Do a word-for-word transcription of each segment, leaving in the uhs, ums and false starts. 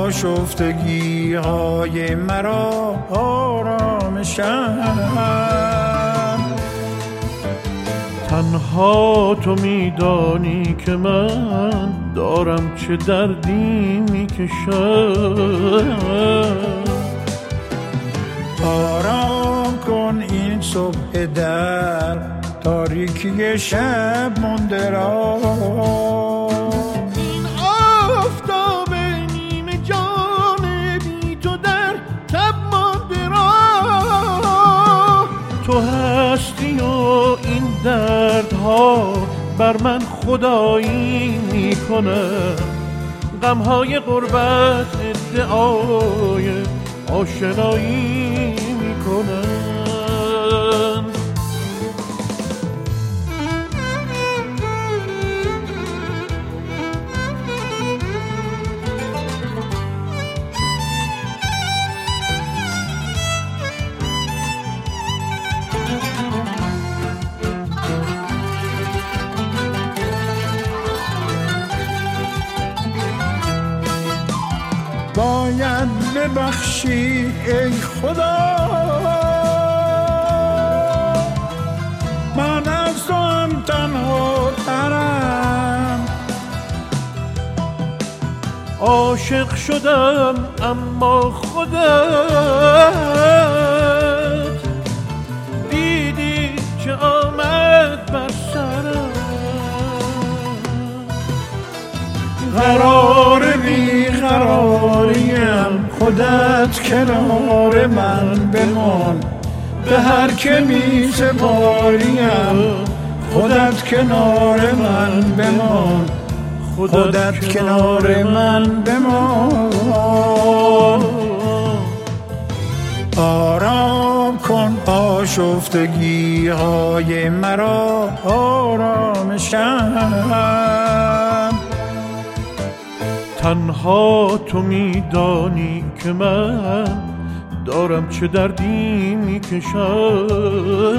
آشفتگی های مرا آرامشم. تنها تو میدانی که من دارم چه دردی میکشم. آرام کن این صبح در تاریکی شب مانده را، این آفتاب نیمه جان بی تو در تب مانده را. تو هستی و این دردها بر من خدایی میکنه، غمهای غربت ادعای آشنایی میکنن. باید ببخشی ای خدا، من از تو هم تنها ترم. عاشق شدم اما خودت دیدی چه آمد بر سرم. قرار بی قراریم خودت کنار من بمان، به هر که می سپاریم خودت کنار من بمان، خودت کنار من بمان. آرام کن آشفتگی های مرا آرامشم. تنها تو میدانی که من دارم چه دردی میکشم.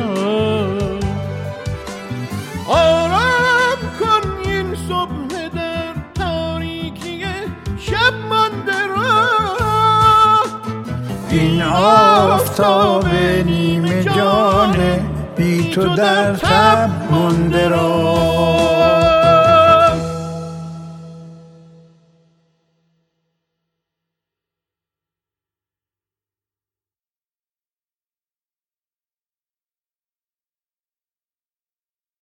آرام کن این صبح در تاریکی شب مانده را، این آفتاب نیمه جان بی تو در تب مانده را.